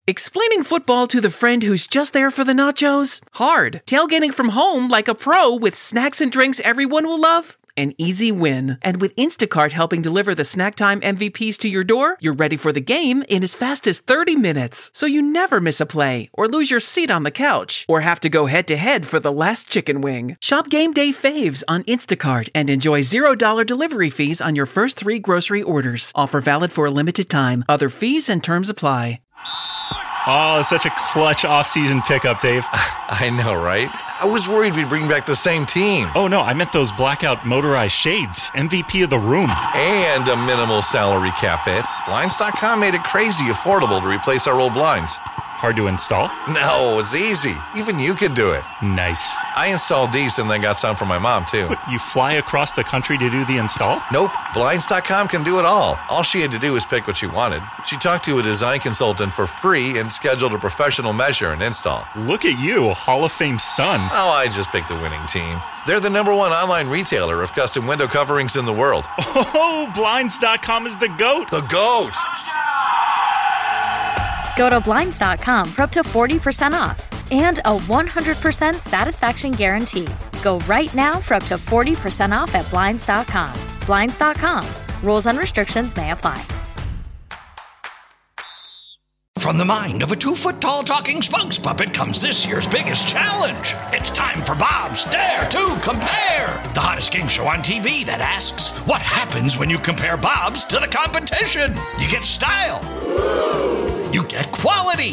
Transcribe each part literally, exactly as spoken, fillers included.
Explaining football to the friend who's just there for the nachos? Hard. Tailgating from home like a pro with snacks and drinks everyone will love? An easy win. And with Instacart helping deliver the snack time M V Ps to your door, you're ready for the game in as fast as thirty minutes. So you never miss a play, or lose your seat on the couch, or have to go head-to-head for the last chicken wing. Shop Game Day Faves on Instacart and enjoy zero dollars delivery fees on your first three grocery orders. Offer valid for a limited time. Other fees and terms apply. Oh, it's such a clutch off-season pickup, Dave. I know, right? I was worried we'd bring back the same team. Oh, no, I meant those blackout motorized shades. M V P of the room. And a minimal salary cap hit. Blinds dot com made it crazy affordable to replace our old blinds. Hard to install? No, it's easy. Even you could do it. Nice. I installed these and then got some for my mom, too. What, you fly across the country to do the install? Nope. Blinds dot com can do it all. All she had to do was pick what she wanted. She talked to a design consultant for free and scheduled a professional measure and install. Look at you, Hall of Fame son. Oh, I just picked the winning team. They're the number one online retailer of custom window coverings in the world. Oh, Blinds dot com is the GOAT. The GOAT! Go to Blinds dot com for up to forty percent off and a one hundred percent satisfaction guarantee. Go right now for up to forty percent off at Blinds dot com. Blinds dot com. Rules and restrictions may apply. From the mind of a two-foot-tall talking spokes puppet comes this year's biggest challenge. It's time for Bob's Dare to Compare, the hottest game show on T V that asks, what happens when you compare Bob's to the competition? You get style. You get quality.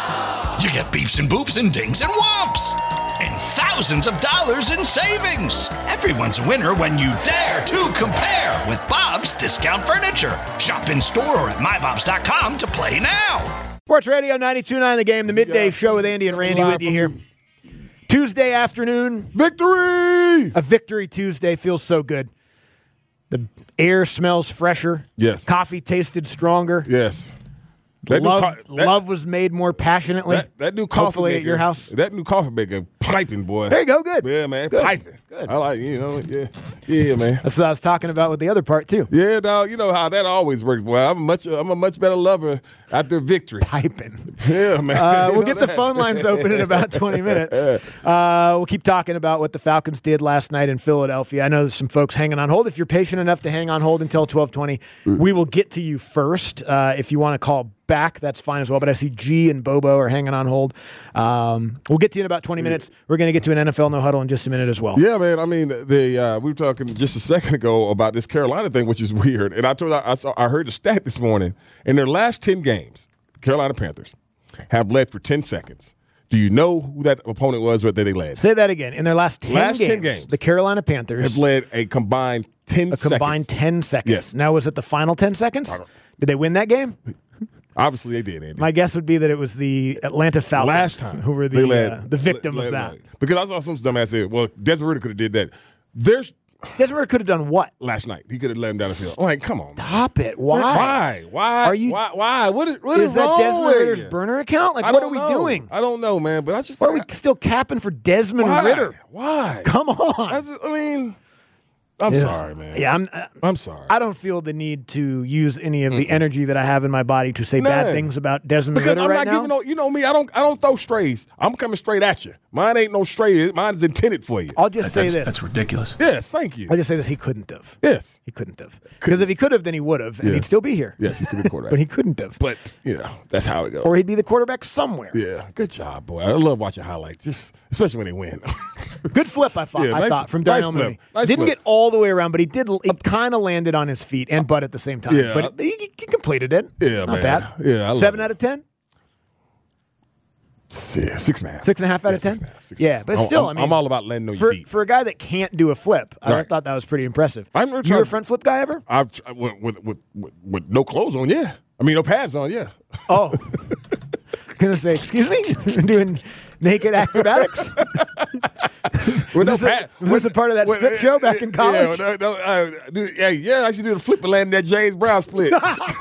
You get beeps and boops and dings and whomps. And thousands of dollars in savings. Everyone's a winner when you dare to compare with Bob's Discount Furniture. Shop in store or at my bobs dot com to play now. Sports Radio ninety-two point nine The Game, the midday yeah. show with Andy and Randy with you here. Tuesday afternoon. Victory! A victory Tuesday feels so good. The air smells fresher. Yes. Coffee tasted stronger. Yes. That love, co- that, love was made more passionately. That, that new coffee hopefully maker, at your house. That new coffee maker piping, boy. There you go. Good. Yeah, man. Good. Piping. Good. I like, you know, yeah. Yeah, man. That's what I was talking about with the other part, too. Yeah, dog. You know how that always works, boy. I'm much, I'm a much better lover after victory. Piping. Yeah, man. Uh, we'll get that. the phone lines open in about twenty minutes. Uh, we'll keep talking about what the Falcons did last night in Philadelphia. I know there's some folks hanging on hold. If you're patient enough to hang on hold until twelve twenty, we will get to you first. Uh, if you want to call back, that's fine as well. But I see G and Bobo are hanging on hold. Um, we'll get to you in about twenty minutes. We're going to get to an N F L No Huddle in just a minute as well. Yeah, man. I mean, the uh, we were talking just a second ago about this Carolina thing, which is weird. And I told I, saw, I heard the stat this morning. In their last ten games, Carolina Panthers have led for ten seconds. Do you know who that opponent was that they led? Say that again. In their last ten last games, ten games, the Carolina Panthers have led a combined ten a seconds. combined ten seconds. Yes. Now, was it the final ten seconds? Did they win that game? Obviously, they did, Andy. My guess would be that it was the Atlanta Falcons last time who were the led, uh, the victim led, of led, that. led. Because I saw some dumbass said, well, Desmond Ridder could have did that. There's Desmond Ridder could have done what? Last night. He could have let him down the field. I'm like, come on. Stop it. Why? Why? Why? Are you, why? Why? What is, what is is that wrong Desmond with Ridder's you? burner account? Like, I what are don't we know. doing? I don't know, man. But I just Why are we still capping for Desmond why? Ridder? Why? Come on. I, just, I mean, I'm yeah. sorry, man. Yeah, I'm. Uh, I'm sorry. I don't feel the need to use any of the mm-mm. energy that I have in my body to say None. bad things about Desmond because Ridder I'm right not now. giving no. You know me. I don't. I don't throw strays. I'm coming straight at you. Mine ain't no stray. Mine is intended for you. I'll just that, say that's, this. That's ridiculous. Yes, thank you. I'll just say this. He couldn't have. Yes, he couldn't have. Because if he could have, then he would have, and yeah. he'd still be here. Yes, he'd still be the quarterback. But he couldn't have. But you know, that's how it goes. Or he'd be the quarterback somewhere. Yeah, good job, boy. I love watching highlights, just especially when they win. Good flip, I thought. Yeah, I nice, thought from nice Darnell flip. Mooney. Nice Didn't flip. get all the way around, but he did. He kind of landed on his feet and butt at the same time. Yeah. But he, he completed it. Yeah, Not man. bad. Yeah, I love Seven it. out of ten. Yeah, six and a half. Six and a half out yeah, of ten. Six and a half, six yeah, but I'm, still, I'm, I mean, I'm all about landing on for, your feet. For a guy that can't do a flip, I Right. thought that was pretty impressive. I'm never you were a trying- front flip guy ever? I've tr- with, with, with, with, with no clothes on, yeah. I mean, no pads on, yeah. Oh, gonna say, excuse me, doing naked acrobatics. was, no this pad- a, was this a part of that with- split show back in college? Yeah, no, no, uh, dude, yeah, yeah, I used to do the flip and land that James Brown split.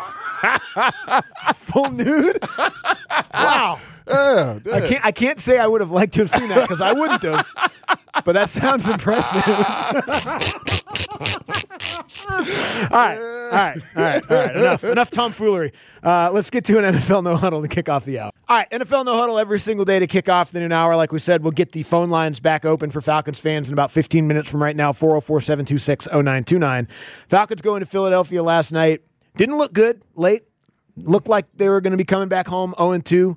Full nude. Wow. Yeah, I can't. I can't say I would have liked to have seen that because I wouldn't have. But that sounds impressive. all right, all right, all right, all right. Enough, enough tomfoolery. Uh, let's get to an N F L No Huddle to kick off the hour. All right, N F L No Huddle every single day to kick off the noon hour. Like we said, we'll get the phone lines back open for Falcons fans in about fifteen minutes from right now, four oh four, seven two six, oh nine two nine. Falcons going to Philadelphia last night. Didn't look good late. Looked like they were going to be coming back home oh and two.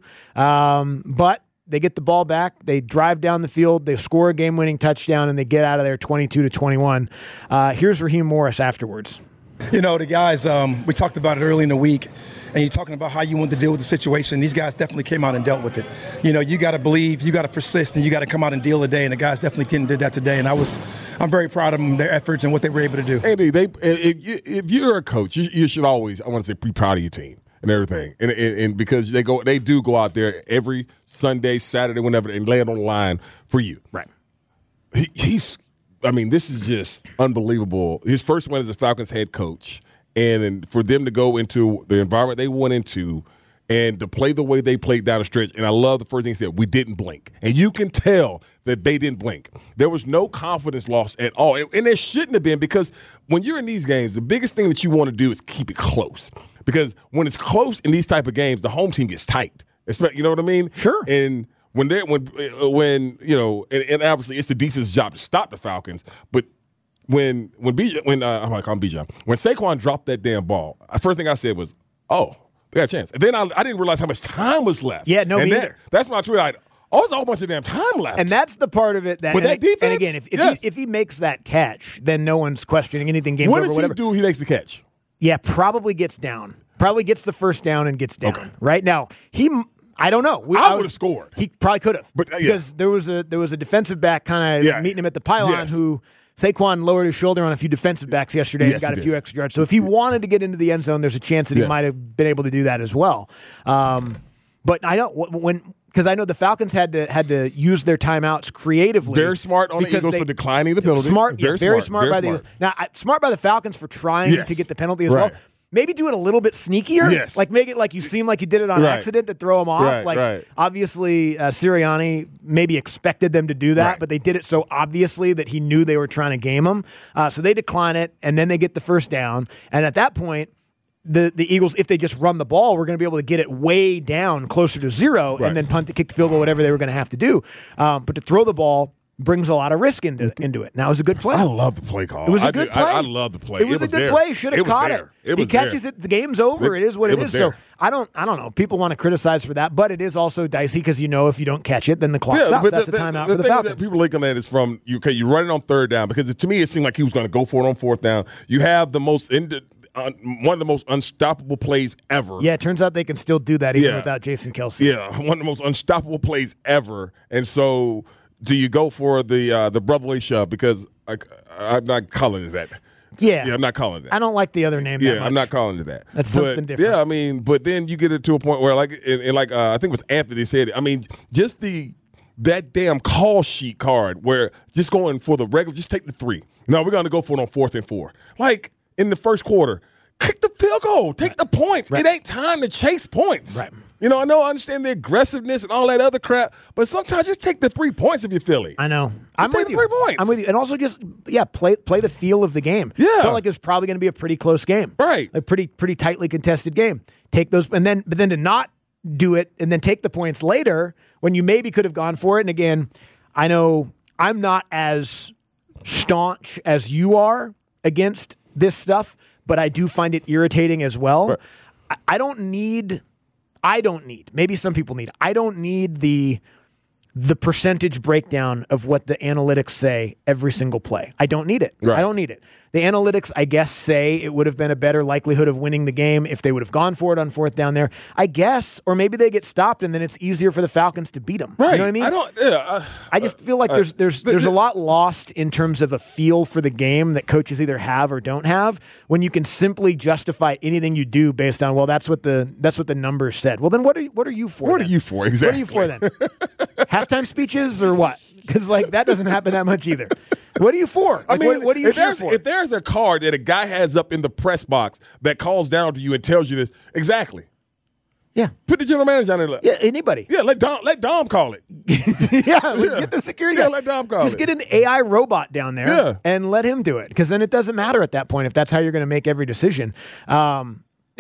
Um, but they get the ball back. They drive down the field. They score a game-winning touchdown, and they get out of there twenty-two to twenty-one. Uh, here's Raheem Morris afterwards. You know, the guys, um, we talked about it early in the week, and you're talking about how you want to deal with the situation. These guys definitely came out and dealt with it. You know, you got to believe, you got to persist, and you got to come out and deal today, and the guys definitely came and did that today, and I was, I'm very proud of them, their efforts, and what they were able to do. Andy, they, if, you, if you're a coach, you, you should always, I want to say, be proud of your team and everything, and, and, and because they go, they do go out there every Sunday, Saturday, whenever, and lay it on the line for you. Right. He, he's, I mean, this is just unbelievable. His first one as a Falcons head coach. And for them to go into the environment they went into and to play the way they played down the stretch. And I love the first thing he said, we didn't blink. And you can tell that they didn't blink. There was no confidence loss at all. And, and there shouldn't have been, because when you're in these games, the biggest thing that you want to do is keep it close. Because when it's close in these type of games, the home team gets tight. You know what I mean? Sure. And when they when when you know, and, and obviously it's the defense's job to stop the Falcons, but When when B when uh, I'm like I'm B J when Saquon dropped that damn ball, the first thing I said was, "Oh, they got a chance." And then I, I didn't realize how much time was left. Yeah, no, and me that, either. That's my tweet. Like, oh, there's a whole bunch of damn time left. And that's the part of it that. With and, that defense? And again, if if, Yes. he, if he makes that catch, then no one's questioning anything. Game's what over. does Whatever. he do? He makes the catch. Yeah, probably gets down. Probably gets the first down and gets down. Okay. Right now, he. I don't know. We, I was- would've scored. He probably could have, But, uh, yeah. because there was a there was a defensive back kind of Yeah. meeting him at the pylon Yes. who. Saquon lowered his shoulder on a few defensive backs yesterday Yes, and got he a did. few extra yards. So if he wanted to get into the end zone, there's a chance that he Yes. might have been able to do that as well. Um, but I don't when because I know the Falcons had to had to use their timeouts creatively. Very smart on the because Eagles they- for declining the penalty. Smart, yeah, Very very, smart, smart, very by the smart. Eagles. Now, I, smart by the Falcons for trying Yes. to get the penalty as Right. well. Maybe do it a little bit sneakier. Yes. Like make it like you seem like you did it on Right. accident to throw them off. Right, like right. obviously uh, Sirianni maybe expected them to do that, Right. but they did it so obviously that he knew they were trying to game him. Uh, so they decline it, and then they get the first down. And at that point, the the Eagles, if they just run the ball, we're going to be able to get it way down closer to zero, Right. and then punt, to kick the field goal, whatever they were going to have to do. Um, but to throw the ball brings a lot of risk into into it. Now, it was a good play. I love the play call. It was a I good do- play. I, I love the play. It was, a good there. play. Should have It was caught there. it. It he was catches there. it. The game's over. It- It is what it it, was is. there. So I don't. I don't know. People want to criticize for that, but it is also dicey because you know if you don't catch it, then the clock stops. but That's the, the, timeout the for the thing Falcons. that people looking at is from you. Okay, you run it on third down because to me it seemed like he was going to go for it on fourth down. You have the most in, uh, one of the most unstoppable plays ever. Yeah, it turns out they can still do that even Yeah. without Jason Kelsey. Yeah, one of the most unstoppable plays ever. And so, do you go for the uh, the brotherly shove? Because I, I'm not calling it that. Yeah. Yeah, I'm not calling it that. I don't like the other name. that Yeah, much. I'm not calling it that. That's but, something different. Yeah, I mean, but then you get it to a point where, like, and, and like uh, I think it was Anthony said it. I mean, just the that damn call sheet card where just going for the regular, just take the three. No, we're going to go for it on fourth and four. Like in the first quarter, kick the field goal, take Right. the points. Right. It ain't time to chase points. Right. You know, I know I understand the aggressiveness and all that other crap, but sometimes just take the three points if you're Philly. I know. I'm take with the you. three points. I'm with you. And also just yeah, play play the feel of the game. Yeah. Felt like it was probably going to be a pretty close game. Right. A pretty pretty tightly contested game. Take those and then but then to not do it and then take the points later when you maybe could have gone for it. And again, I know I'm not as staunch as you are against this stuff, but I do find it irritating as well. Right. I, I don't need I don't need, maybe some people need, I don't need the the percentage breakdown of what the analytics say every single play. I don't need it. Right. I don't need it. The analytics, I guess, say it would have been a better likelihood of winning the game if they would have gone for it on fourth down there. I guess, or maybe they get stopped and then it's easier for the Falcons to beat them. Right. You know what I mean? I don't. Yeah. Uh, I just feel like uh, there's there's the- there's a the- lot lost in terms of a feel for the game that coaches either have or don't have when you can simply justify anything you do based on well that's what the that's what the numbers said. Well then what are you, what are you for? What then? are you for exactly? What are you for then? Halftime speeches or what? Because like that doesn't happen that much either. What are you for? Like, I mean, what, what are you if here there's, for? if there's a card that a guy has up in the press box that calls down to you and tells you this exactly, yeah, put the general manager down there. yeah, anybody. Yeah, let Dom let Dom call it. yeah, like, Yeah. get the security Yeah, guy. let Dom call Just it. get an A I robot down there Yeah. and let him do it because then it doesn't matter at that point if that's how you're going to make every decision. Um,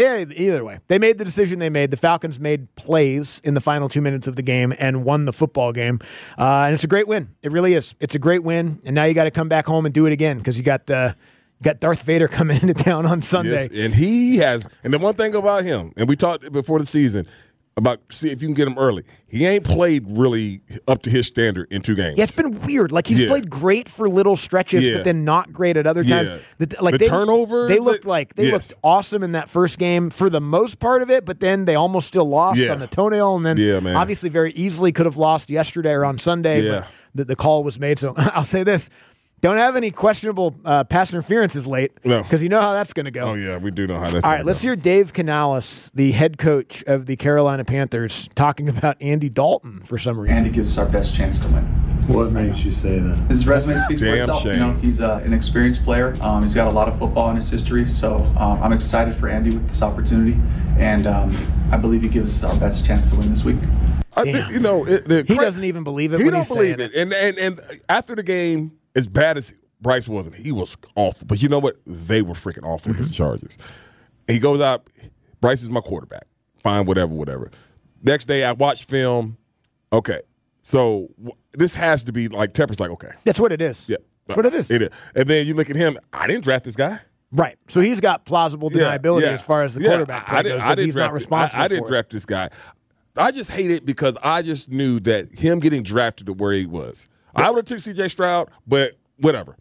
Yeah, either way. They made the decision they made. The Falcons made plays in the final two minutes of the game and won the football game. Uh, and it's a great win. It really is. It's a great win. And now you got to come back home and do it again because you got the you got Darth Vader coming into town on Sunday. Yes, and he has – and the one thing about him, and we talked before the season – about see if you can get him early. He ain't played really up to his standard in two games. Yeah, it's been weird. Like he's yeah. played great for little stretches, yeah. but then not great at other times. Yeah. The, like the they, turnovers. They looked like they yes. looked awesome in that first game for the most part of it, but then they almost still lost yeah. on the toenail, and then yeah, man. obviously very easily could have lost yesterday or on Sunday. Yeah. But the, the call was made. So I'll say this. Don't have any questionable uh, pass interferences late. No. Because you know how that's going to go. Oh, yeah, we do know how that's going to go. All right, let's hear Dave Canales, the head coach of the Carolina Panthers, talking about Andy Dalton for some reason. Andy gives us our best chance to win. What makes you say that? His resume speaks for Damn itself. shame. You know, he's uh, an experienced player. Um, he's got a lot of football in his history, so um, I'm excited for Andy with this opportunity, and um, I believe he gives us our best chance to win this week. I think, you know, it, the, he doesn't even believe it He when don't he's believe saying it. And, and, and after the game, as bad as Bryce wasn't, he was awful. But you know what? They were freaking awful mm-hmm. against the Chargers. And he goes out, Bryce is my quarterback. Fine, whatever, whatever. Next day, I watch film. Okay. So w- this has to be like, Tepper's like, okay. That's what it is. Yeah. That's what it is. It is. And then you look at him, I didn't draft this guy. Right. So he's got plausible deniability yeah, yeah. as far as the yeah, quarterback play I didn't, goes, I didn't he's draft not responsible I, I didn't for draft it. this guy. I just hate it because I just knew that him getting drafted to where he was. I would have took C J Stroud, but whatever.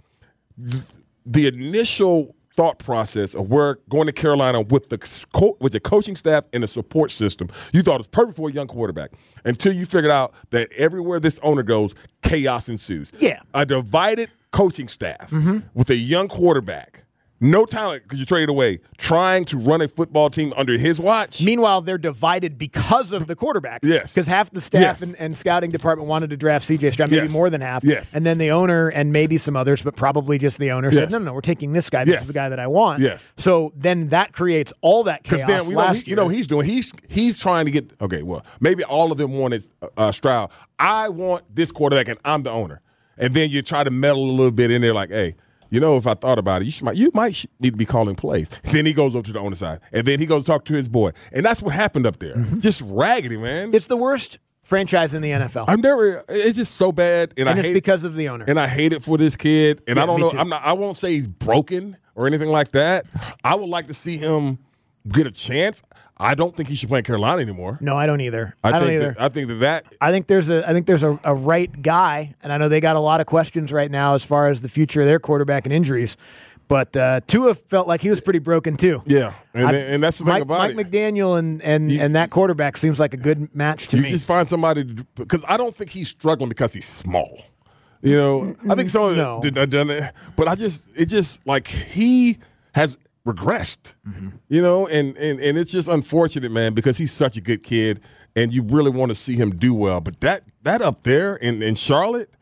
The initial thought process of where going to Carolina with the co- with the coaching staff and the support system, you thought it was perfect for a young quarterback until you figured out that everywhere this owner goes, chaos ensues. Yeah. A divided coaching staff mm-hmm. with a young quarterback. No talent because you traded away, trying to run a football team under his watch. Meanwhile, they're divided because of the quarterback. Yes. Because half the staff yes. and, and scouting department wanted to draft C J Stroud, maybe yes. more than half. Yes. And then the owner and maybe some others, but probably just the owner, yes. said, no, no, no, we're taking this guy. This yes. is the guy that I want. Yes. So then that creates all that chaos then we know, last he, year. you know what he's doing? He's he's trying to get – okay, well, maybe all of them wanted uh, Stroud. I want this quarterback, and I'm the owner. And then you try to meddle a little bit in there like, hey – you know, if I thought about it, you, should, you might need to be calling plays. Then he goes up to the owner side, and then he goes talk to his boy. And that's what happened up there. Mm-hmm. Just raggedy, man. It's the worst franchise in the N F L. I'm never – it's just so bad. And, and I it's hate because of the owner. And I hate it for this kid. And yeah, I don't me know – too. I'm not. I won't say he's broken or anything like that. I would like to see him get a chance. I don't think he should play in Carolina anymore. No, I don't either. I, I don't think either. That, I think that that I think there's a I think there's a, a right guy, and I know they got a lot of questions right now as far as the future of their quarterback and injuries. But uh, Tua felt like he was pretty broken too. Yeah, and, I, and that's the thing Mike, about Mike it. Mike McDaniel and and, You- and that quarterback seems like a good match to you me. just find somebody to, because I don't think he's struggling because he's small. You know, I think some of No. it did- done it, but I just it just like he has regressed. Mm-hmm. You know, and, and and it's just unfortunate, man, because he's such a good kid, and you really want to see him do well. But that that up there in, in Charlotte.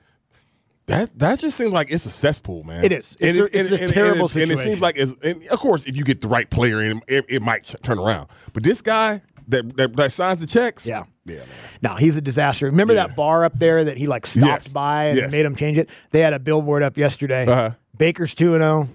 That that just seems like it's a cesspool, man. It is. It's And a- it's a terrible and it, and it situation. seems like, it's, and of course, if you get the right player in, it, it might ch- turn around. But this guy that that, that signs the checks, Yeah. yeah, man. No, he's a disaster. Remember Yeah. that bar up there that he like stopped Yes. by and Yes. made him change it? They had a billboard up yesterday. Uh-huh. Baker's two and oh.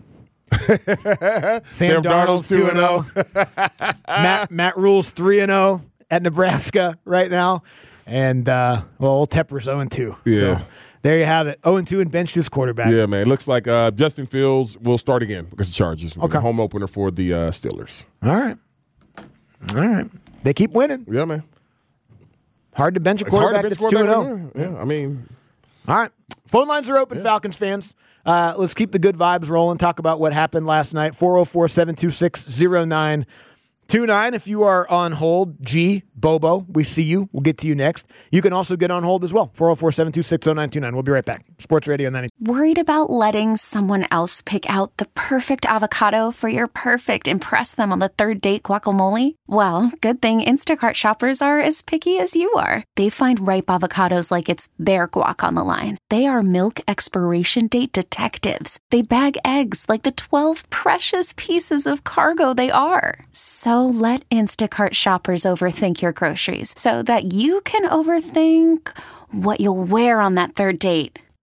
Sam Darnold's two and oh. Matt Matt Rule's three and oh at Nebraska right now. And uh, well, old Tepper's oh and two. Yeah. So there you have it. oh and two and benched his quarterback. Yeah, man. It looks like uh, Justin Fields will start again because the Chargers. Okay. Home opener for the uh, Steelers. All right. All right. They keep winning. Yeah, man. Hard to bench a It's hard quarterback to bench that's two and quarterback. oh. Yeah, I mean, All right. Phone lines are open, Falcons fans. Uh, let's keep the good vibes rolling. Talk about what happened last night. four oh four, seven two six, oh nine two nine. If you are on hold, G, Bobo, we see you. We'll get to you next. You can also get on hold as well. four oh four, seven two six, oh nine two nine. We'll be right back. Sports Radio ninety. Worried about letting someone else pick out the perfect avocado for your perfect impress them on the third date guacamole? Well, good thing Instacart shoppers are as picky as you are. They find ripe avocados like it's their guac on the line. They are milk expiration date detectives. They bag eggs like the twelve precious pieces of cargo they are. So let Instacart shoppers overthink your groceries so that you can overthink what you'll wear on that third date.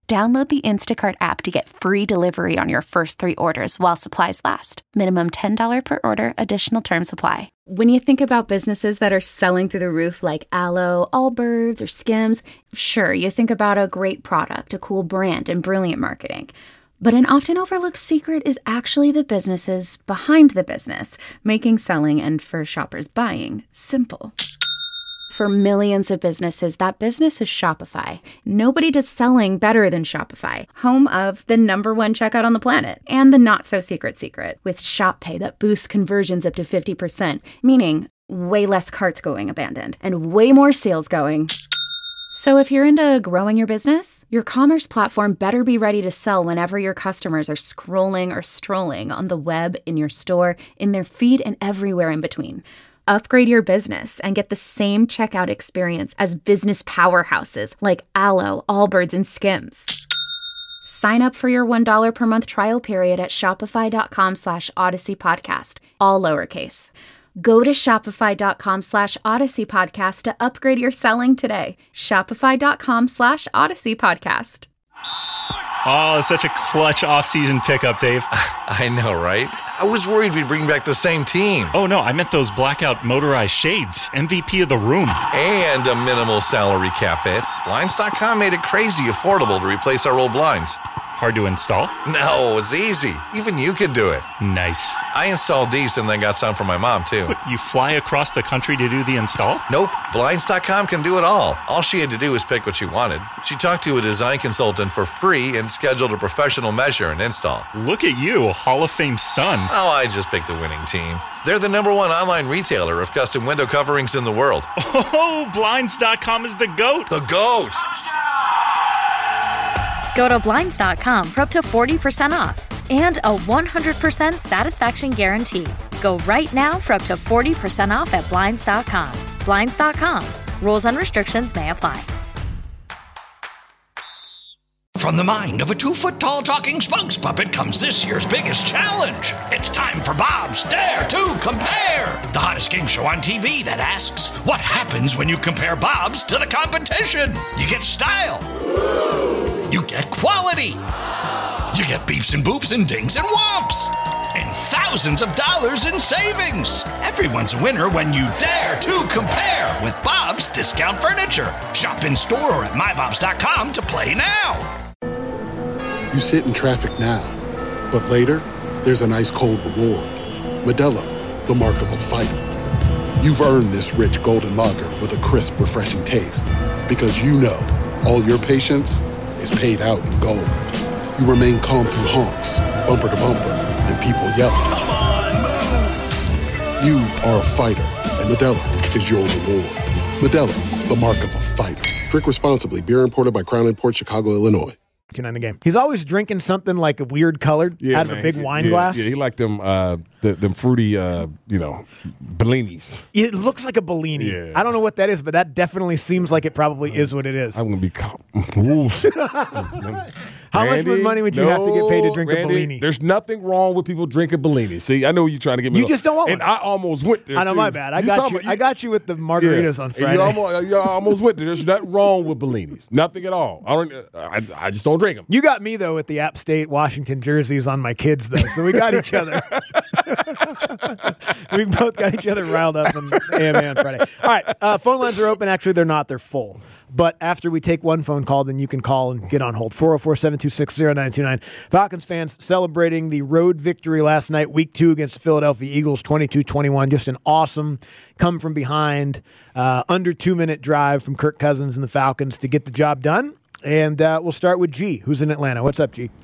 Download the Instacart app to get free delivery on your first three orders while supplies last. Minimum ten dollars per order. Additional terms apply. When you think about businesses that are selling through the roof like Aloe, Allbirds, or Skims, sure, you think about a great product, a cool brand, and brilliant marketing. But an often overlooked secret is actually the businesses behind the business, making selling and for shoppers buying simple. For millions of businesses, that business is Shopify. Nobody does selling better than Shopify, home of the number one checkout on the planet and the not-so-secret secret with Shop Pay that boosts conversions up to fifty percent, meaning way less carts going abandoned and way more sales going. So if you're into growing your business, your commerce platform better be ready to sell whenever your customers are scrolling or strolling on the web, in your store, in their feed, and everywhere in between. Upgrade your business and get the same checkout experience as business powerhouses like Aloe, Allbirds, and Skims. Sign up for your one dollar per month trial period at shopify.com slash Odyssey Podcast, all lowercase. Go to shopify.com slash Odyssey Podcast to upgrade your selling today. Shopify.com slash Odyssey Podcast. Oh, it's such a clutch off-season pickup, Dave. I know, right? I was worried we'd bring back the same team. Oh, no, I meant those blackout motorized shades. M V P of the room. And a minimal salary cap hit. Blinds dot com made it crazy affordable to replace our old blinds. Hard to install? No, it's easy. Even you could do it. Nice. I installed these and then got some for my mom, too. What, you fly across the country to do the install? Nope. Blinds dot com can do it all. All she had to do was pick what she wanted. She talked to a design consultant for free and scheduled a professional measure and install. Look at you, a Hall of Fame son. Oh, I just picked the winning team. They're the number one online retailer of custom window coverings in the world. Oh, Blinds dot com is the GOAT. The GOAT! Go to Blinds dot com for up to forty percent off and a one hundred percent satisfaction guarantee. Go right now for up to forty percent off at Blinds dot com. Blinds dot com. Rules and restrictions may apply. From the mind of a two-foot-tall talking spokes puppet comes this year's biggest challenge. It's time for Bob's Dare to Compare, the hottest game show on T V that asks, what happens when you compare Bob's to the competition? You get style. You get quality. You get beeps and boops and dings and whomps. And thousands of dollars in savings. Everyone's a winner when you dare to compare with Bob's Discount Furniture. Shop in store or at my bobs dot com to play now. You sit in traffic now, but later, there's an ice-cold reward. Modelo, the mark of a fighter. You've earned this rich golden lager with a crisp, refreshing taste. Because you know, all your patience is paid out in gold. You remain calm through honks, bumper to bumper, and people yelling. Come on, move! You are a fighter, and Modelo is your reward. Modelo, the mark of a fighter. Drink responsibly. Beer imported by Crown Imports, Chicago, Illinois. On the game. He's always drinking something like a weird colored yeah, out man. of a big wine yeah, glass. Yeah, he liked them, uh, the, them fruity, uh, you know, Bellinis. It looks like a Bellini. Yeah. I don't know what that is, but that definitely seems like it probably is what it is. I'm gonna be. Caught. How Randy, much money would you no, have to get paid to drink Randy, a Bellini? There's nothing wrong with people drinking Bellini. See, I know you're trying to get me. You just don't want and one. I almost went there. I know, too. my bad. I You got saw you. my- I got you with the margaritas Yeah. on And Friday. You almost, you almost went there. There's nothing wrong with Bellinis. Nothing at all. I don't. I, I just don't drink them. You got me though with the App State Washington jerseys on my kids though, so we got each other. We both got each other riled up on A M A on Friday. All right, uh, phone lines are open. Actually, they're not. They're full. But after we take one phone call, then you can call and get on hold. four oh four, seven two six, oh nine two nine. Falcons fans celebrating the road victory last night, week two against the Philadelphia Eagles, twenty-two twenty-one. Just an awesome come from behind, uh, under two-minute drive from Kirk Cousins and the Falcons to get the job done. And uh, we'll start with G, who's in Atlanta. What's up, G?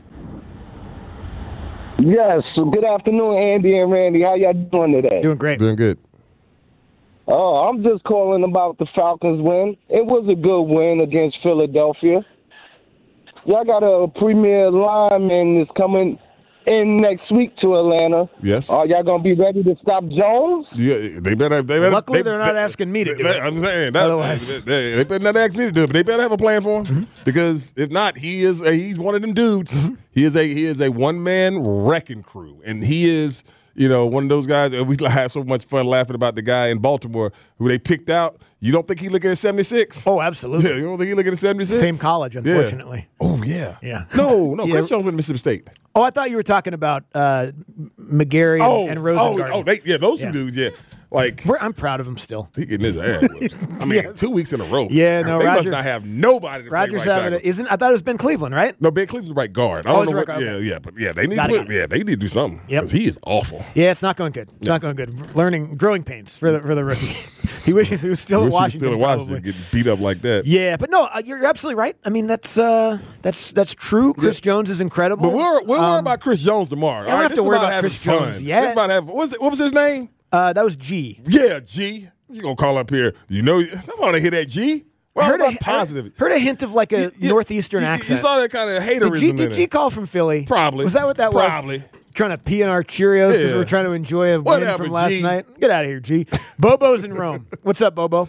Yes. So good afternoon, Andy and Randy. How y'all doing today? Doing great. Doing good. Oh, I'm just calling about the Falcons win. It was a good win against Philadelphia. Y'all got a premier lineman that's coming in next week to Atlanta. Yes. Are y'all going to be ready to stop Jones? Yeah, they better. They better. Luckily, they, they're not they, asking me to they, do it. I'm saying that. Otherwise- they, they better not ask me to do it, but they better have a plan for him Mm-hmm. because if not, he is. A, he's one of them dudes. Mm-hmm. He is a. He is a one man wrecking crew, and he is. you know, one of those guys. And we had so much fun laughing about the guy in Baltimore who they picked out. You don't think he looking at seventy-six? Oh, absolutely. Yeah, you don't think he looking at seventy-six? Same college, unfortunately. Yeah. Oh, yeah. Yeah. No, no. Yeah. Chris Jones went to Mississippi State. Oh, I thought you were talking about uh, McGarry and, Oh, and oh, Rosengarten. oh, they, yeah, those Yeah. two dudes, yeah. Like, We're, I'm proud of him still. he getting his ass whipped. I mean, Yeah. two weeks in a row. Yeah, no, They Roger- must not have nobody to Rogers play right having tackle. it, isn't? I thought it was Ben Cleveland, right? No, Ben Cleveland's right guard. I Oh, don't he's know right what. guard, Yeah, okay. yeah, but yeah, they need Got to it, put, got it. yeah, they need to do something Yep. because he is awful. Yeah, it's not going good. It's not going good. Learning, growing pains for the for the rookie. he wishes he was still I in wish he was Washington. still in Washington, probably. getting beat up like that. Yeah, but no, uh, you're you're absolutely right. I mean, that's uh, that's that's true. Chris Jones is incredible. But we're we're worried Um, about Chris Jones tomorrow. yeah, we All right, don't have this to is worry about about having Chris fun. Jones yet. This is about having. What was, it, what was his name? Uh, that was G. Yeah, G. You gonna call up here? You know, I want to hear that G. Well, I heard about a, positive. Heard a hint of like a You- northeastern you, accent. You saw that kind of haterism Did G, in did it. G call from Philly? Probably. Was that what that was? Probably. Trying to pee in our Cheerios because Yeah. we were trying to enjoy a win Whatever, from last G. night. Get out of here, G. Bobo's in Rome. What's up, Bobo?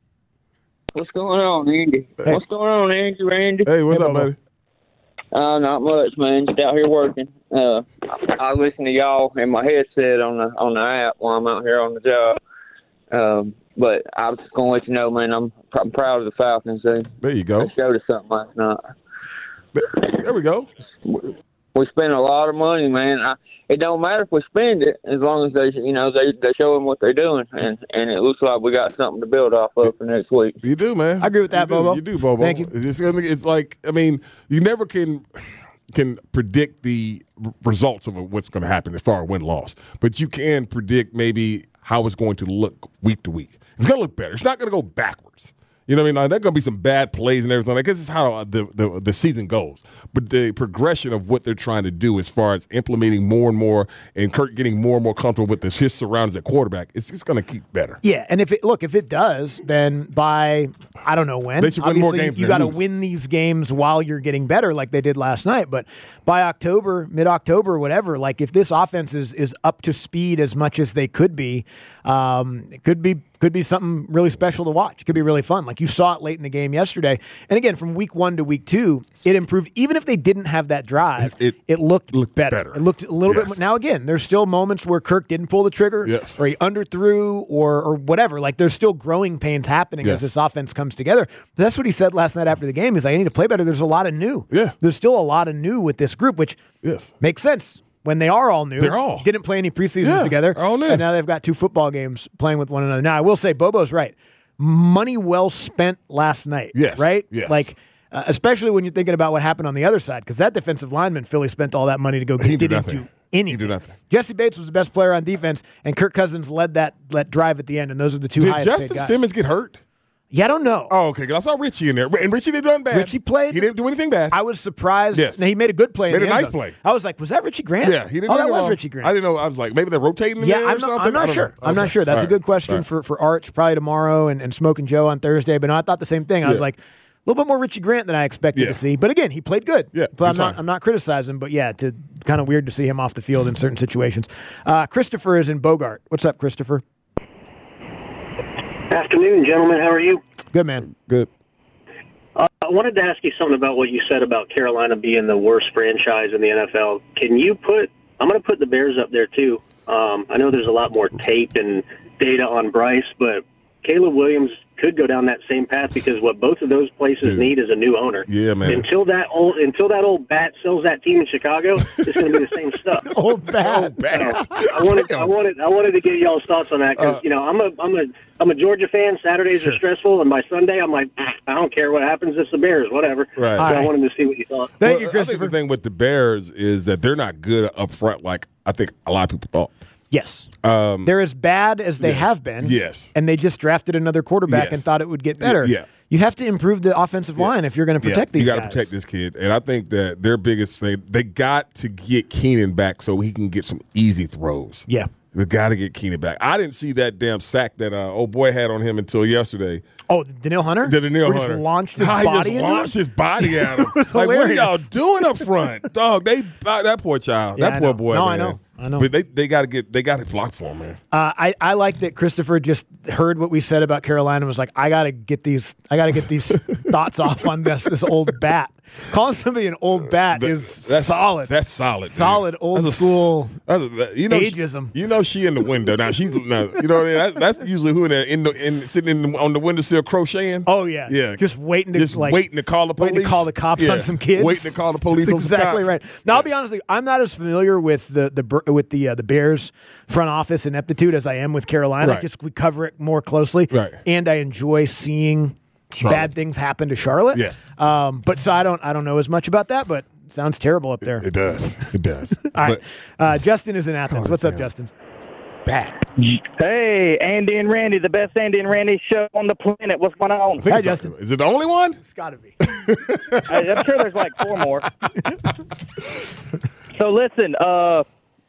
What's going on, Andy? Hey. What's going on, Andy, Randy? Hey, what's Hey, up, Bobo. buddy? Uh, not much, man. Just out here working. Uh, I listen to y'all in my headset on the on the app while I'm out here on the job. Um, but I was just gonna let you know, man. I'm, pr- I'm proud of the Falcons. They, There you go. they showed us something last night. There we go. We spent a lot of money, man. I, it don't matter if we spend it, as long as they, you know, they they show them what they're doing, and and it looks like we got something to build off of for next week. You do, man. I agree with that, you do. Bobo. You do, Bobo. Thank you. It's, gonna- it's like, I mean, you never can can predict the r- results of what's going to happen as far as win loss, but you can predict maybe how it's going to look week to week. It's going to look better. It's not going to go backwards. You know what I mean? Like, there's going to be some bad plays and everything. I guess it's how the, the the season goes. But the progression of what they're trying to do as far as implementing more and more and Kirk getting more and more comfortable with the, his surroundings at quarterback, it's just going to keep better. Yeah, and if it look if it does, then by I don't know when They should win more obviously, games You than got to lose. win these games while you're getting better, like they did last night. But by October, mid October, whatever, like if this offense is is up to speed as much as they could be, um, it could be could be something really special to watch. It could be really fun. Like you saw it late in the game yesterday, and again from week one to week two, it improved. Even if they didn't have that drive, It- it looked, looked better. better. It looked a little Yes. bit. Now again, there's still moments where Kirk didn't pull the trigger, Yes. or he underthrew, or or whatever. Like there's still growing pains happening Yes. as this offense comes together. But that's what he said last night after the game. He's like, I need to play better. There's a lot of new. Yeah. There's still a lot of new with this group, which Yes. makes sense. When they are all new, They're all. didn't play any preseasons Yeah, together, all new. and now they've got two football games playing with one another. Now, I will say, Bobo's right. Money well spent last night. Yes, right. yes. Like, uh, especially when you're thinking about what happened on the other side, because that defensive lineman, Philly spent all that money to go He get did into nothing. anything. He did nothing. Jesse Bates was the best player on defense, and Kirk Cousins led that that drive at the end, and those are the two Did highest Justin paid guys. Simmons get hurt? Yeah, I don't know. Oh, okay. 'Cause I saw Richie in there, and Richie didn't done bad. Richie played. He didn't do anything bad. I was surprised. Yes. Now, he made a good play. in Made the a end nice zone. play. I was like, was that Richie Grant? Yeah, he didn't. Oh, do that anything was wrong. Richie Grant. I didn't know. I was like, maybe they're rotating him Yeah, there I'm or not, something. I'm not I don't sure. know. I'm not Okay. sure. That's All a good right. question All right. for, for Arch, probably tomorrow, and, and Smoke and Joe on Thursday. But no, I thought the same thing. I was Yeah. like, a little bit more Richie Grant than I expected Yeah. to see. But again, he played good. Yeah, but I'm he's not. fine. I'm not criticizing. But yeah, to kind of weird to see him off the field in certain situations. Uh, Christopher is in Bogart. What's up, Christopher? Afternoon, gentlemen. How are you? Good, man. Good. Uh, I wanted to ask you something about what you said about Carolina being the worst franchise in the N F L. Can you put – I'm going to put the Bears up there too. Um, I know there's a lot more tape and data on Bryce, but Caleb Williams could go down that same path because what both of those places Dude. need is a new owner. Yeah, man. Until that old until that old bat sells that team in Chicago, it's going to be the same stuff. Old bat. Bad. I wanted, I wanted, I wanted to get y'all's thoughts on that because Uh, you know I'm a, I'm a, I'm a Georgia fan. Saturdays are stressful, and by Sunday I'm like, I don't care what happens. It's the Bears, whatever. Right. So All I right. wanted to see what you thought. Thank Well, you, I think Christopher. the thing with the Bears is that they're not good up front like I think a lot of people thought. Yes. Um, They're as bad as they yeah. have been. Yes. And they just drafted another quarterback Yes. and thought it would get better. Yeah. You have to improve the offensive line if you're going to protect yeah, these you gotta guys. protect this kid, and I think that their biggest thing they got to get Keenan back so he can get some easy throws. Yeah. They got to get Keenan back. I didn't see that damn sack that uh, old boy had on him until yesterday. Oh, Daniil Hunter? The Daniil Where he Hunter just launched his How he body just into launched him? his body at him. was Like, what are y'all hilarious. doing up front, dog? They uh, that poor child, Yeah, that I poor know. boy. No, man. I know. I know. But they they got to get they got to block for him, man. Uh, I, I like that Christopher just heard what we said about Carolina and was like, I got to get these I got to get these thoughts off on this this old bat. calling somebody an old bat That- is that's solid. That's solid. dude. Solid old That's a- school that's a- you know, ageism. She, you know she in the window now. She's now, you know that, that's usually who in the, in, the, in sitting in the, on the windowsill crocheting. Oh yeah, yeah, just waiting to just like waiting to call the police. waiting to call the cops Yeah. on some kids. Waiting to call the police That's on some exactly cops. right. Now I'll be honest with you, I'm not as familiar with the the Bur- with the uh, the Bears front office ineptitude as I am with Carolina. Right. Just we cover it more closely, Right. and I enjoy seeing Charlotte. bad things happen to Charlotte. Yes. um, but so I don't I don't know as much about that, but it sounds terrible up there. It does. It does. All right, uh, Justin is in Athens. What's up, Justin? Back. Hey, Andy and Randy, the best Andy and Randy show on the planet. What's going on? Hi, Justin. Is it the only one? It's got to be. I, I'm sure there's like four more. So listen, uh,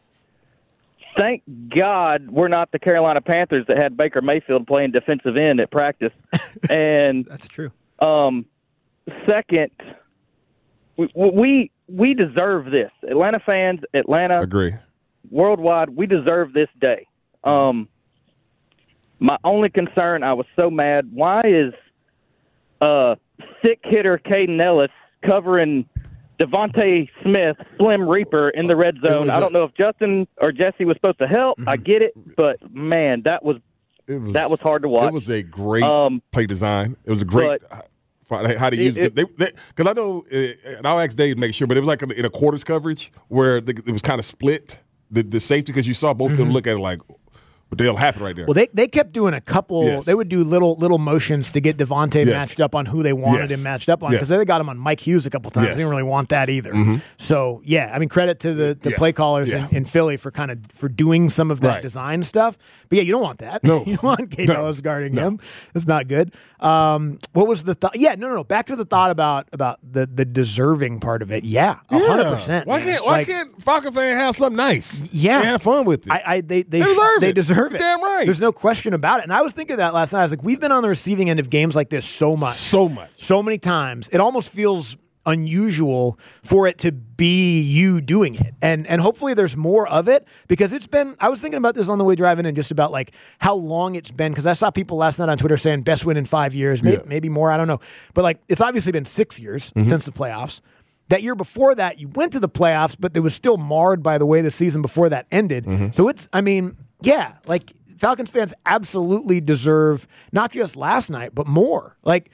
thank God we're not the Carolina Panthers that had Baker Mayfield playing defensive end at practice. And that's true. Um, second, we we we deserve this. Atlanta fans, Atlanta, agree. Worldwide, we deserve this day. Um, my only concern, I was so mad. Why is uh sick hitter Caden Ellis covering Devontae Smith, Slim Reaper, in the red zone? I don't know if Justin or Jesse was supposed to help. Mm-hmm. I get it, but man, that was, was that was hard to watch. It was a great Um, play design. It was a great but- how to It- use it- it. Because I know, uh, and I'll ask Dave to make sure, but it was like in a quarters coverage where the, it was kind of split, the, the safety, because you saw both of them look at it like, what the hell happened right there? Well, they they kept doing a couple. Yes. They would do little little motions to get Devontae Yes. matched up on who they wanted Yes. him matched up on, Yes. because they got him on Mike Hughes a couple times. Yes. They didn't really want that either. Mhm. So yeah, I mean, credit to the, the Yeah. play callers Yeah. in, in Philly for kind of for doing some of that Right. design stuff. But yeah, you don't want that. No. You don't want Kate No. Ellis guarding No. him. That's not good. Um, what was the thought? Yeah, no, no, no. Back to the thought about about the the deserving part of it. Yeah, a hundred Yeah. percent. Why man. can't Why Like, can't Falcon fan have something nice? Yeah, And have fun with it. I, I they they They deserve they it. deserve it. Damn right. There's no question about it. And I was thinking that last night. I was like, we've been on the receiving end of games like this so much, so much, so many times. It almost feels unusual for it to be you doing it, and and hopefully there's more of it, because it's been. I was thinking about this on the way driving in, just about like how long it's been, because I saw people last night on Twitter saying best win in five years, maybe, Yeah. maybe more. I don't know, but like it's obviously been six years Mhm. since the playoffs. That year before that, you went to the playoffs, but it was still marred by the way the season before that ended. Mhm. So it's, I mean, yeah, like Falcons fans absolutely deserve not just last night, but more. Like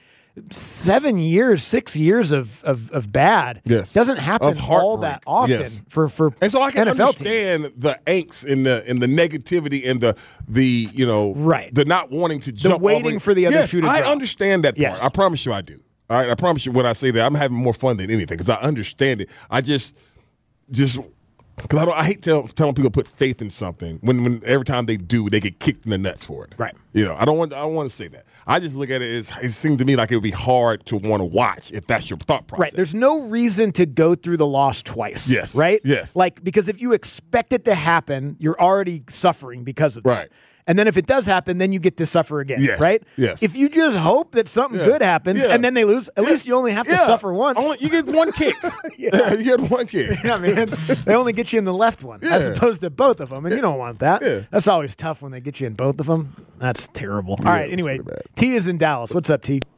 seven years, six years of of, of bad Yes. doesn't happen Of all that heartbreak. often Yes. for for And so I can N F L teams. understand the angst and the and the negativity and the the you know Right. the not wanting to jump waiting over- for the other yes, shoe to I drop. understand that part. Yes. I promise you I do. All right, I promise you when I say that I'm having more fun than anything because I understand it. I just just because I don't I hate tell, telling people to put faith in something when when every time they do they get kicked in the nuts for it. Right. You know I don't want I don't want to say that. I just look at it as it seemed to me like it would be hard to want to watch if that's your thought process. Right. There's no reason to go through the loss twice. Yes. Right? Yes. Like, because if you expect it to happen, you're already suffering because of that. Right. And then if it does happen, then you get to suffer again. Yes. Right? Yes. If you just hope that something Yeah. good happens Yeah. and then they lose, at least you only have to Yeah. suffer once. Only, you get one kick. yeah. You get one kick. Yeah, man. They only get you in the left one as Yeah. opposed to both of them, and you don't want that. Yeah. That's always tough when they get you in both of them. That's terrible. All Yeah, right, it's anyway, pretty bad. T is in Dallas. What's up, T?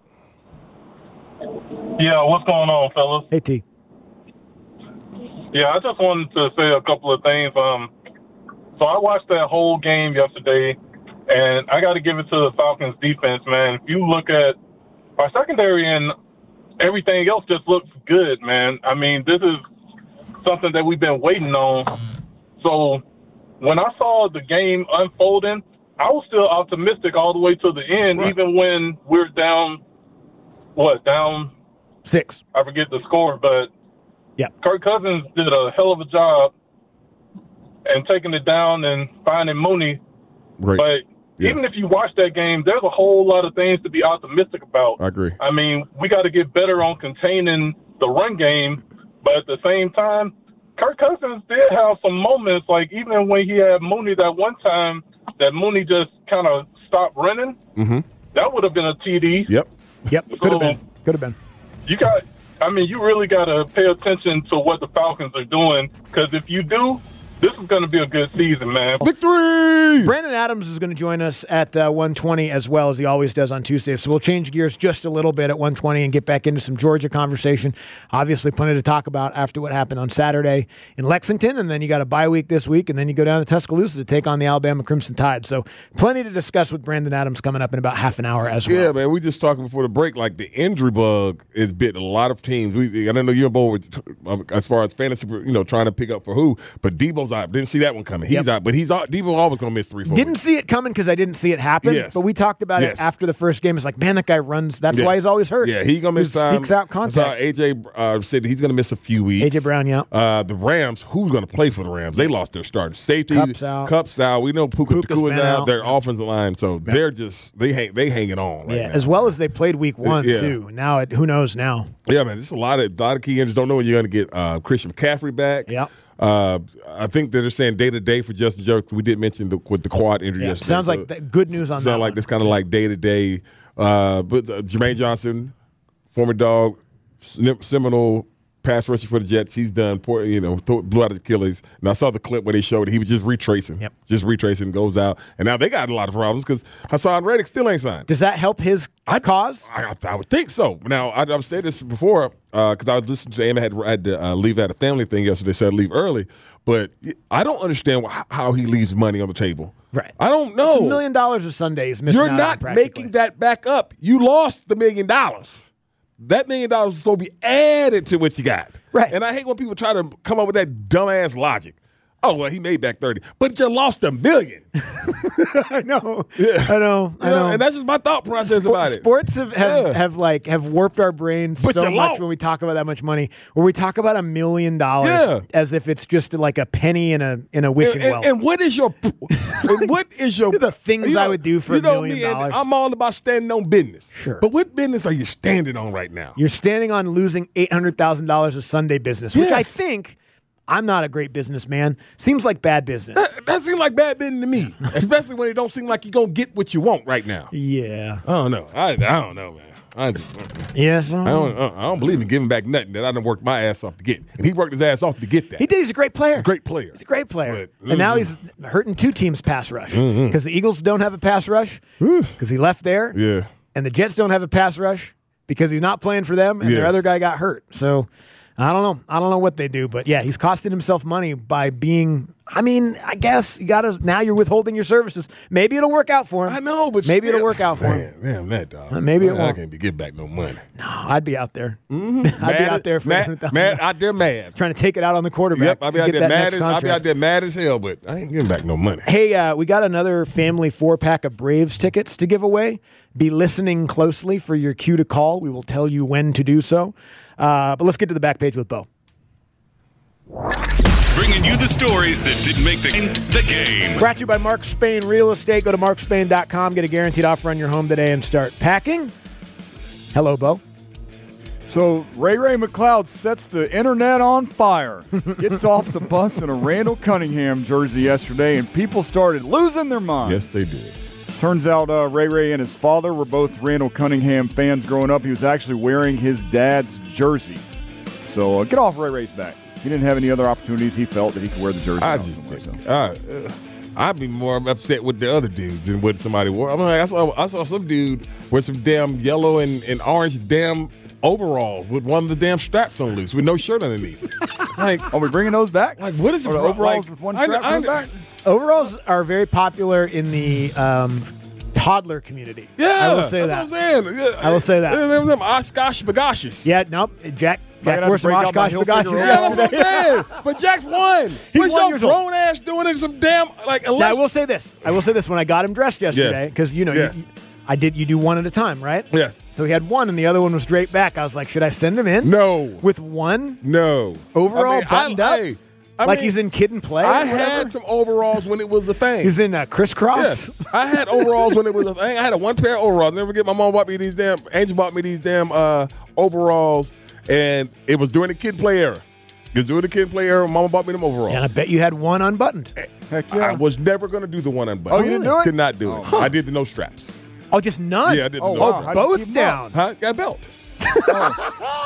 Yeah, what's going on, fellas? Hey, T. Yeah, I just wanted to say a couple of things. Um, so I watched that whole game yesterday, and I got to give it to the Falcons defense, man. If you look at our secondary and everything else just looks good, man. I mean, this is something that we've been waiting on. So when I saw the game unfolding, I was still optimistic all the way to the end, Right. even when we're down, what, down Six. I forget the score, but yeah, Kirk Cousins did a hell of a job and taking it down and finding Mooney. Right. But Yes. even if you watch that game, there's a whole lot of things to be optimistic about. I agree. I mean, we got to get better on containing the run game, but at the same time, Kirk Cousins did have some moments, like even when he had Mooney that one time, that Mooney just kind of stopped running. Mm-hmm. That would have been a T D. Yep. Yep. Could have been. Could have been. You got, I mean, you really got to pay attention to what the Falcons are doing, because if you do, this is going to be a good season, man. Victory! Brandon Adams is going to join us at uh, one twenty as well, as he always does on Tuesdays. So we'll change gears just a little bit at one twenty and get back into some Georgia conversation. Obviously, plenty to talk about after what happened on Saturday in Lexington, and then you got a bye week this week, and then you go down to Tuscaloosa to take on the Alabama Crimson Tide. So plenty to discuss with Brandon Adams coming up in about half an hour as well. Yeah, man, we just talking before the break, like the injury bug is bitten a lot of teams. We, I don't know you're on board with, as far as fantasy, you know, trying to pick up for who, but Debo's out. Didn't see that one coming. He's Yep. out, but he's out. Debo always going to miss three, four. Didn't see it coming because I didn't see it happen, Yes. but we talked about Yes. it after the first game. It's like, man, that guy runs. That's Yes. why he's always hurt. Yeah, he going to miss He time. seeks out I saw contact. A J uh, said he's going to miss a few weeks. A J Brown, yeah. Uh, the Rams, who's going to play for the Rams? They lost their starting safety. Cup's out. Cup's out. We know Puka Puka's Takua's been out. out. Their offensive line, so they're just they hang they hanging on. Right Yeah, now. as well as they played week one, Yeah. too. Now, it, who knows now? Yeah, man, there's a lot of a lot of key injuries. Don't know when you're going to get uh, Christian McCaffrey back. Yeah. Uh, I think that they're saying day to day for Justin Jefferson. We did mention the, with the quad injury Yeah, yesterday. sounds so like that, good news on sound that like one. this kind of like day to day. Uh, But uh, Jermaine Johnson, former dog, Seminole pass rusher for the Jets. He's done. Poor, you know, th- blew out his Achilles. And I saw the clip where they showed it. He was just retracing. Yep. Just retracing, goes out. And now they got a lot of problems because Hassan Reddick still ain't signed. Does that help his cause? I, I would think so. Now, I, I've said this before because uh, I was listening to Amy had, had to uh, leave at a family thing yesterday, said leave early. But I don't understand wh- how he leaves money on the table. Right. I don't know. It's a million dollars a Sunday is missing You're out not on practically. making that back up. You lost the million dollars. That million dollars is supposed to be added to what you got. Right. And I hate when people try to come up with that dumbass logic. Oh, well, he made back thirty. But you lost a million. I know. Yeah. I know. I You know, know. and that's just my thought process Sport- about it. Sports have have, Yeah. have like have warped our brains But so you much lost. when we talk about that much money, where we talk about a million dollars Yeah. as if it's just like a penny in a in a wishing and, well. and, and what is your and what is your the things you know, I would do for you a know million me, and dollars. I'm all about standing on business. Sure. But what business are you standing on right now? You're standing on losing eight hundred thousand dollars of Sunday business, which I Yes. think I'm not a great businessman. Seems like bad business. That, that seems like bad business to me, especially when it don't seem like you're gonna get what you want right now. Yeah. I don't know. I, I don't know, man. I just Yes. I don't I don't believe in giving back nothing that I done worked my ass off to get, and he worked his ass off to get that. He did. He's a great player. He's a great player. He's a great player. But, and now mm. he's hurting two teams' pass rush because Mhm. the Eagles don't have a pass rush because he left there, Yeah. and the Jets don't have a pass rush because he's not playing for them, and their Yes. other guy got hurt. So I don't know. I don't know what they do, but yeah, he's costing himself money by being. I mean, I guess you got to. Now you're withholding your services. Maybe it'll work out for him. I know, but maybe still, it'll work out for him. Man, damn that dog. Uh, maybe it I, I won't. can't be getting back no money. No, I'd be out there. Mm-hmm. I'd be out there for mad, mad, out there mad. trying to take it out on the quarterback. Yep, I'll be to out get there that mad next as I'll be contract. out there mad as hell, but I ain't getting back no money. Hey, uh, we got another family four pack of Braves tickets to give away. Be listening closely for your cue to call. We will tell you when to do so. Uh, but let's get to the back page with Bo. Bringing you the stories that didn't make the, the game. Brought to you by Mark Spain Real Estate. Go to mark spain dot com. Get a guaranteed offer on your home today and start packing. Hello, Bo. So Ray Ray McLeod sets the internet on fire. Gets off the bus in a Randall Cunningham jersey yesterday, and people started losing their minds. Yes, they did. Turns out uh, Ray Ray and his father were both Randall Cunningham fans growing up. He was actually wearing his dad's jersey. So uh, get off Ray Ray's back. He didn't have any other opportunities. He felt that he could wear the jersey. I out just somewhere, think so. uh, uh, I'd be more upset with the other dudes than what somebody wore. I mean, like, I saw I saw some dude with some damn yellow and, and orange damn overalls with one of the damn straps on loose with no shirt underneath. Like, are we bringing those back? Like, what is it? Or the overalls like, with one I- strap I- on the back? Overalls are very popular in the um, toddler community. Yeah, I will say that's that. what I'm saying. Yeah, I will say that. Them, them Oshkosh bagoshes. Yeah, nope. Jack Might Jack have wore to some break out my Oshkosh Hilfiger bagoshes overalls. Yeah, that's what I'm yesterday. saying. But Jack's won. He's What's one your years old. grown ass doing in some damn like? Now, Unless, I will say this. I will say this. When I got him dressed yesterday, Yes. because you know, Yes. you, I did. You do one at a time, right? Yes. So he had one, and the other one was straight back. I was like, should I send him in? No. With one No. overall I mean, buttoned I, up, hey, I like mean, he's in Kid and Play. I or whatever? had some overalls when it was a thing. He's in uh, crisscross. Yes, I had overalls when it was a thing. I had a one pair of overalls. Never forget, my mom bought me these damn. Angel bought me these damn uh, overalls, and it was during the kid play era. It was during the kid play era. Mama bought me them overalls. And I bet you had one unbuttoned. Heck I was never gonna do the one unbuttoned. Oh, you didn't do it? Could not do it. Oh. I did the no straps. Oh, just none. Yeah, I did. Oh, the wow. no How'd straps. you Both keep 'em up? down. Huh? Got a belt.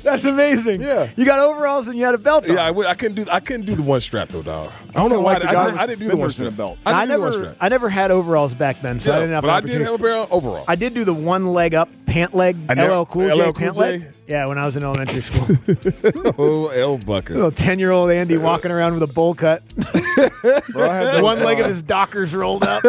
That's amazing. Yeah. You got overalls and you had a belt on. Yeah, I, w- I couldn't do I couldn't do the one strap though, dog. I don't know kinda why like the I, guy I, with I didn't do the one suspenders and strap. a belt. I I didn't do the one never, strap. I never had overalls back then, so I Yeah, didn't have but the I did have a opportunity. pair of overalls. I did do the one leg up pant leg I never- L L Cool J L L Cool pant J? leg. Yeah, when I was in elementary school. Oh, L Bucker. Little ten-year-old Andy walking around with a bowl cut. Bro, I had those, One leg uh, of his Dockers rolled up.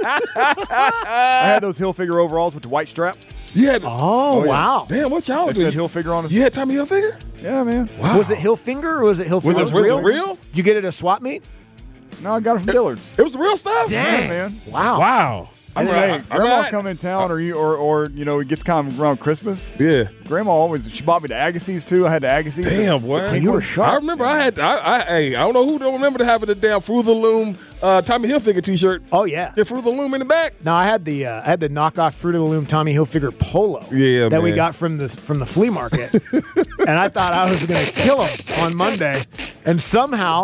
I had those Hilfiger overalls with the white strap. You had Oh, yeah. wow. damn, what y'all They do? said Hilfiger on us. You had Tommy Hilfiger? Yeah, man. Wow. Was it Hilfinger or was it Hilfiger? Was it Was real? real? Did you get it at a swap meet? No, I got it from Dillard's. It was the real stuff? Dang. Yeah, man. Wow. Wow. I And mean, hey, I- I- grandma I- come in town, or you, or or you know, it gets kind of around Christmas. Yeah. Grandma always she bought me the Agassiz too. I had the Agassiz. Damn, boy. The pink You were ones. sharp. I remember I had, I, I, hey, I don't know who don't remember having the damn Fruit of the Loom uh, Tommy Hilfiger t-shirt. Oh, yeah. Yeah, Fruit of the Loom in the back. No, I had the uh, I had the knockoff Fruit of the Loom Tommy Hilfiger polo. Yeah, that we man. got from the from the flea market, and I thought I was going to kill him on Monday, and somehow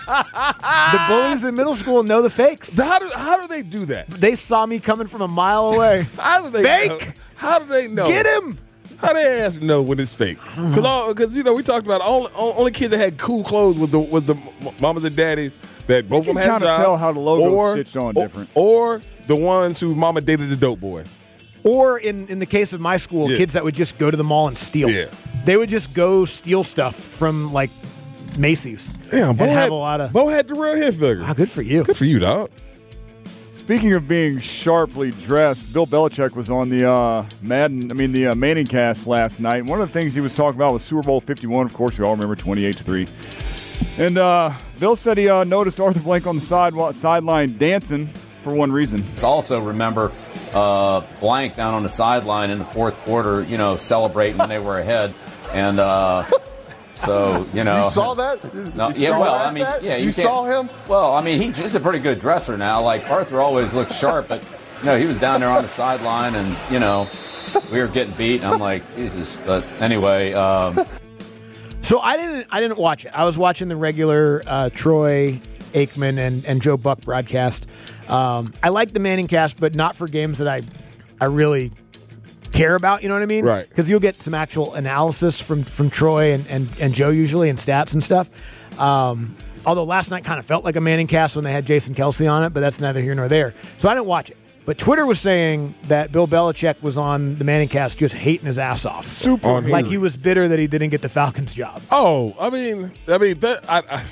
the bullies in middle school know the fakes. How do, how do they do that? They saw me coming from a mile away. How do they Fake? know? How do they know? Get him! How they ask know when it's fake? Because because you know we talked about only only kids that had cool clothes was the was the mamas and daddies that both of them can had kinda jobs, tell how the logo's or, stitched on or- different. or the ones who mama dated the dope boys. Or in, in the case of my school, Yeah. kids that would just go to the mall and steal. Yeah. They would just go steal stuff from like Macy's. Damn, Bo and had, have a lot of. Bo had the real Hilfiger. Wow, good for you. Good for you, dog. Speaking of being sharply dressed, Bill Belichick was on the uh, Madden, I mean the uh, Manning cast last night. One of the things he was talking about was Super Bowl fifty-one. Of course, we all remember twenty-eight to three. And uh, Bill said he uh, noticed Arthur Blank on the side sideline dancing for one reason. Also remember uh, Blank down on the sideline in the fourth quarter, you know, celebrating when they were ahead. And uh, so, you know. You saw that? No, You yeah, saw well, that? I mean, yeah. You can't- saw him? Well, I mean, he, he's a pretty good dresser now. Like, Arthur always looked sharp, but, you know, he was down there on the sideline and, you know, we were getting beat. And I'm like, Jesus. But anyway. Um, So I didn't I didn't watch it. I was watching the regular uh, Troy Aikman and, and Joe Buck broadcast. Um, I like the Manning cast, but not for games that I I really care about. You know what I mean? Right. Because you'll get some actual analysis from from Troy and, and, and Joe usually and stats and stuff. Um, although last night kind of felt like a Manning cast when they had Jason Kelsey on it, but that's neither here nor there. So I didn't watch it. But Twitter was saying that Bill Belichick was on the Manning cast just hating his ass off. Super On Like who? he was bitter that he didn't get the Falcons job. Oh, I mean, I mean that. I,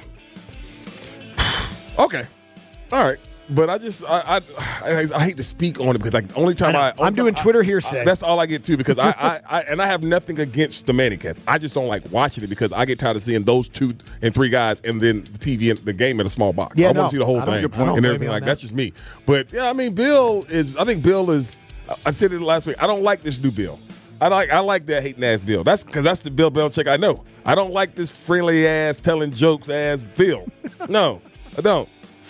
I, okay, all right, but I just I, I I I hate to speak on it because like the only time I I, know. only I'm doing time I- Twitter hearsay. I- that's all I get too because I, I, I and I have nothing against the Manning cats. I just don't like watching it because I get tired of seeing those two and three guys and then the T V and the game in a small box. Yeah, I no, want to see the whole that's a thing good point. I don't and blame everything you on like that. that's just me. But yeah, I mean, Bill is. I think Bill is. I said it last week. I don't like this new Bill. I like I like that hating ass Bill. That's because that's the Bill Belichick I know. I don't like this friendly ass telling jokes ass Bill. No, I don't.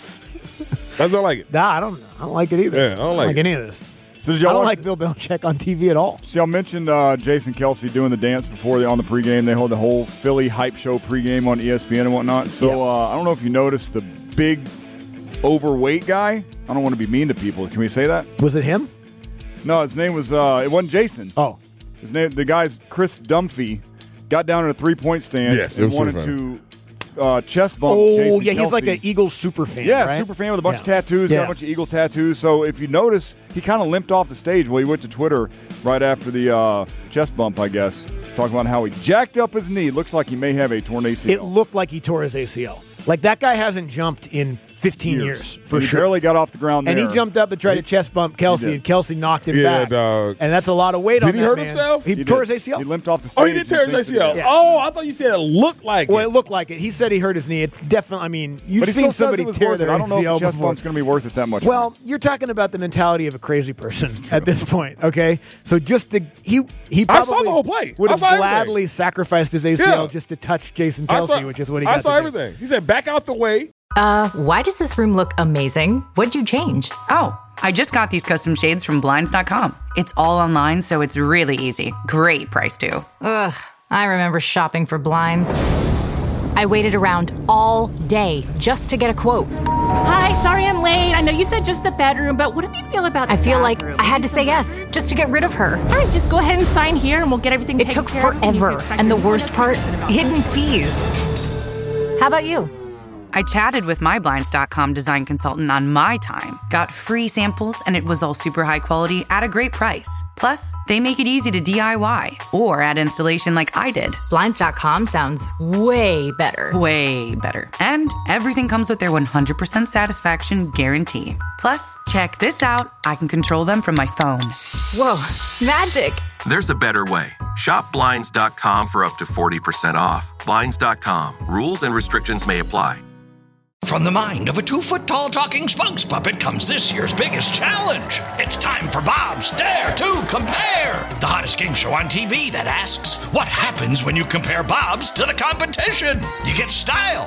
I don't like it. Nah, I don't. I don't like it either. Yeah, I don't like it. any of this. So did I y'all don't watch- like Bill Belichick on T V at all. See, I mentioned uh, Jason Kelsey doing the dance before they on the pregame. They hold the whole Philly hype show pregame on E S P N and whatnot. So Yeah. uh, I don't know if you noticed the big overweight guy. I don't want to be mean to people. Can we say that? Was it him? No, his name was. Uh, it wasn't Jason. Oh, his name. The guy's Chris Dunphy. Got down in a three point stance Yes, it and was wanted pretty to uh, chest bump. Oh, Jason yeah, he's like Kelsey. an Eagles super fan. Yeah, right? super fan with a bunch Yeah. of tattoos, Yeah. got a bunch of Eagle tattoos. So if you notice, he kind of limped off the stage. Well, he went to Twitter right after the uh, chest bump, I guess, talking about how he jacked up his knee. Looks like he may have a torn A C L. It looked like he tore his A C L. Like that guy hasn't jumped in fifteen years, for And he sure. barely got off the ground and there. he jumped up and tried to chest bump Kelsey, did. and Kelsey knocked him Yeah, back. dog. And that's a lot of weight Did on he that hurt man. himself? He, He tore did. his A C L. He limped off the stage. Oh, he did tear his and A C L. thinks he did. Oh, I thought you said it looked like Well, it. it looked like it. He said he hurt his knee. It definitely. I mean, you've But he seen still somebody says it was tear worth their it. I don't know A C L if a chest before. bump's going to be worth it that much. Well, you're talking about the mentality of a crazy person at this point, okay? So just to he he I probably saw the whole play. would I have saw everything. gladly sacrificed his A C L Yeah. just to touch Jason I Kelsey, saw- which is what he I got saw to do. everything. He said, "Back out the way." Uh, why does this room look amazing? What'd you change? Oh, I just got these custom shades from Blinds dot com. It's all online, so it's really easy. Great price, too. Ugh, I remember shopping for blinds. I waited around all day just to get a quote. Hi, sorry I'm late. I know you said just the bedroom, but what do you feel about the I feel bathroom? like I had to say yes, just to get rid of her. All right, just go ahead and sign here and we'll get everything It taken took care of. forever, and the worst part, hidden fees. How about you? I chatted with my Blinds dot com design consultant on my time, got free samples, and it was all super high quality at a great price. Plus, they make it easy to D I Y or add installation like I did. Blinds dot com sounds way better. Way better. And everything comes with their one hundred percent satisfaction guarantee. Plus, check this out. I can control them from my phone. Whoa, magic. There's a better way. Shop Blinds dot com for up to forty percent off. Blinds dot com. Rules and restrictions may apply. From the mind of a two-foot-tall talking spokes puppet comes this year's biggest challenge. It's time for Bob's Dare to Compare, the hottest game show on T V that asks, what happens when you compare Bob's to the competition? You get style.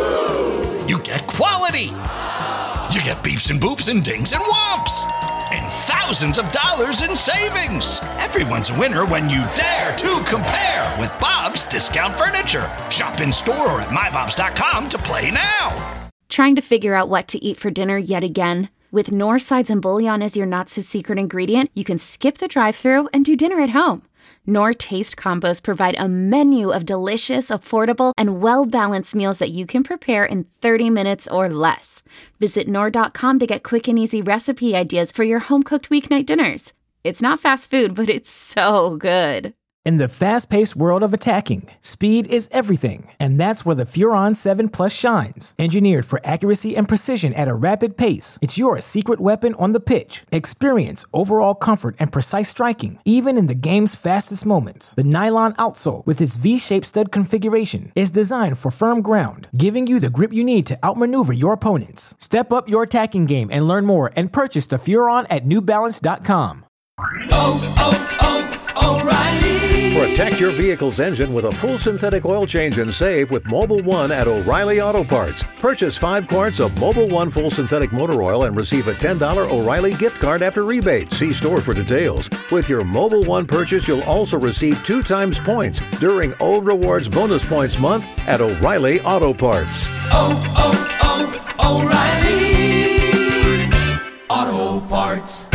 You get quality. You get beeps and boops and dings and whomps. And thousands of dollars in savings. Everyone's a winner when you dare to compare with Bob's Discount Furniture. Shop in store or at my bobs dot com to play now. Trying to figure out what to eat for dinner yet again? With Knorr sides and bouillon as your not-so-secret ingredient, you can skip the drive-thru and do dinner at home. Knorr Taste Combos provide a menu of delicious, affordable, and well-balanced meals that you can prepare in thirty minutes or less. Visit Knorr dot com to get quick and easy recipe ideas for your home-cooked weeknight dinners. It's not fast food, but it's so good. In the fast-paced world of attacking, speed is everything, and that's where the Furon seven Plus shines. Engineered for accuracy and precision at a rapid pace, it's your secret weapon on the pitch. Experience overall comfort and precise striking, even in the game's fastest moments. The nylon outsole, with its V-shaped stud configuration, is designed for firm ground, giving you the grip you need to outmaneuver your opponents. Step up your attacking game and learn more and purchase the Furon at new balance dot com. Oh, oh, oh, O'Reilly. Protect your vehicle's engine with a full synthetic oil change and save with Mobil one at O'Reilly Auto Parts. Purchase five quarts of Mobil one full synthetic motor oil and receive a ten dollars O'Reilly gift card after rebate. See store for details. With your Mobil one purchase, you'll also receive two times points during O Rewards Bonus Points Month at O'Reilly Auto Parts. Oh, oh, oh, O'Reilly Auto Parts.